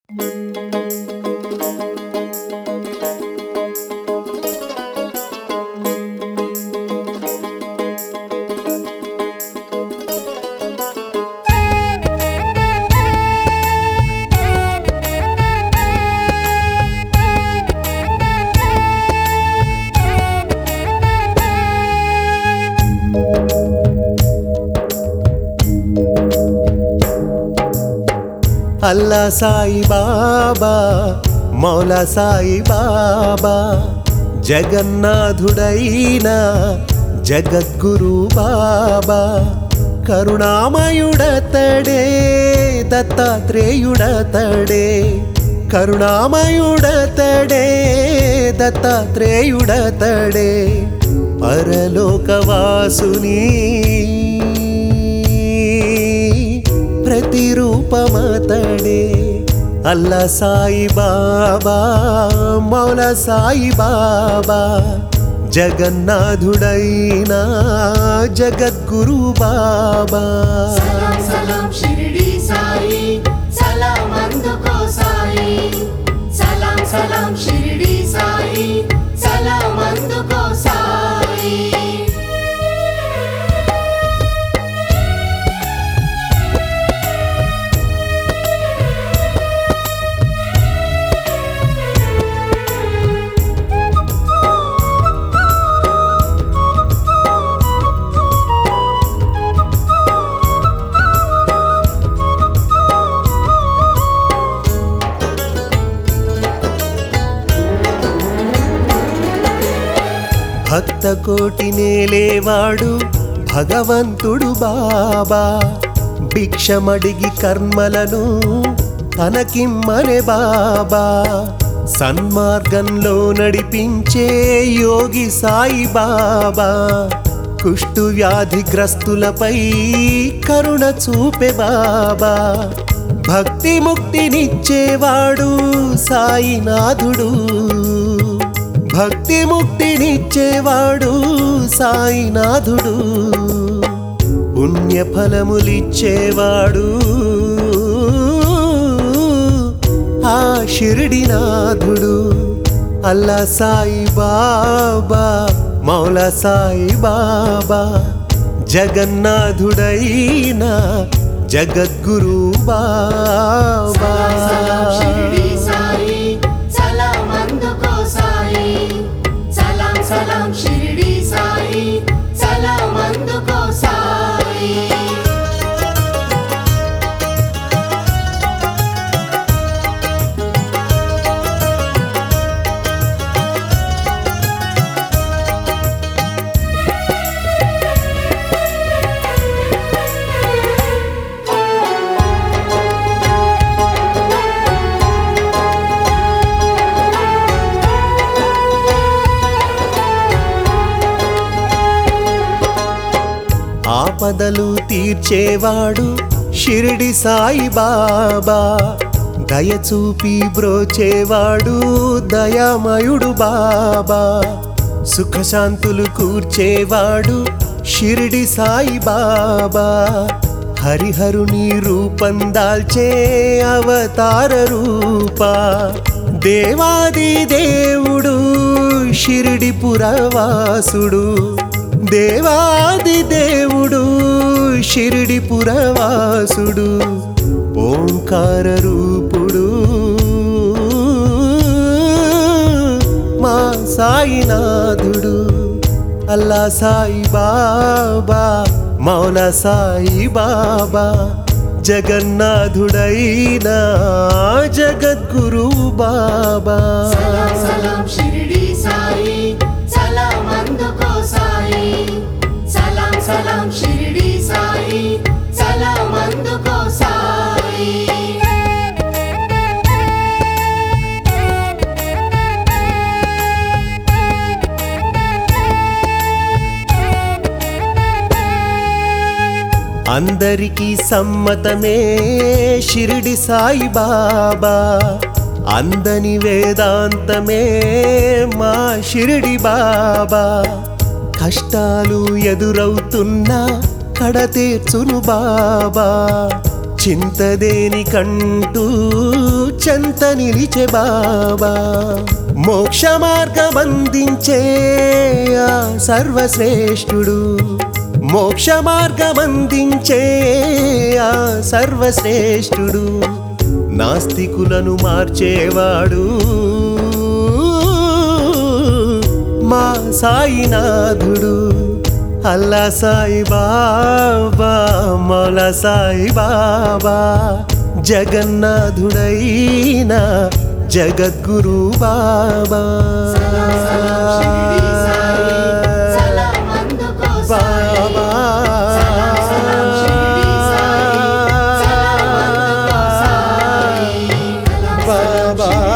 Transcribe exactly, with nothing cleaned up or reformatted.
అల్లా సాయి బాబా మౌలా సాయి బాబా జగన్నాథుడైన జగద్గురు బాబా కరుణామయుడతడే దత్తాత్రేయుడతడే కరుణామయుడతడే దత్తాత్రేయుడతడే పరలోకవాసుని ప్రతిరూపమతడే అల్లా సాయి బాబా మౌలా సాయి బాబా జగన్నాథుడైన జగద్గురు బాబా సలాం సలాం షిరిడి సాయి సలాం అందుకో సాయి సలాం సలాం షిరిడి సాయి సలాం అందుకో సాయి భక్త కోటి నేలేవాడు భగవంతుడు బాబా భిక్షమడిగి కర్మలను తనకిమ్మనే బాబా సన్మార్గంలో నడిపించే యోగి సాయి బాబా కుష్టు వ్యాధిగ్రస్తులపై కరుణ చూపే బాబా భక్తి ముక్తినిచ్చేవాడు సాయినాథుడు భక్తి ముక్తినిచ్చేవాడు సాయినాథుడు పుణ్యఫలములిచ్చేవాడు ఆ షిరిడినాథుడు అల్లా సాయి బాబా మౌలా సాయి బాబా జగన్నాథుడైన జగద్గురు బాబా సలాం షిరిడి సాయి సలాం అందుకో సాయి సలాం సలాం షిరిడి సాయి సలాం అందుకో సాయి ఆపదలు తీర్చేవాడు షిరిడి సాయి బాబా దయచూపి బ్రోచేవాడు దయామయుడు బాబా సుఖశాంతులు కూర్చేవాడు షిరిడి సాయి బాబా హరిహరుని రూపం దాల్చే అవతార రూపా దేవాది దేవుడు షిరిడి పురవాసుడు దేవాది దేవుడు షిరిడి పురవాసుడు ఓంకార రూపుడు మా సాయినాథుడు అల్లా సాయి బాబా మౌలా సాయి బాబా జగన్నాథుడైన జగద్గురు బాబా సలాం సలాం షిరిడి సాయి సలాం అందుకో సాయి సలాం సలాం షిరిడి సాయి సలాం అందుకో సాయి అందరికీ సమ్మతమే షిరిడి సాయి బాబా అందని వేదాంతమే మా షిరిడి బాబా కష్టాలు ఎదురవుతున్నా కడతీర్చును బాబా చింతదేని కంటూ చెంత నిలిచే బాబా మోక్ష మార్గమందించే ఆ సర్వశ్రేష్ఠుడు మోక్ష మార్గమందించే ఆ సర్వశ్రేష్ఠుడు నాస్తికులను మార్చేవాడు మా సాయినాథుడు అల్లా సాయి బాబా మౌలా సాయి బాబా జగన్నాథుడైన జగద్గురు బాబా బాబా బాబా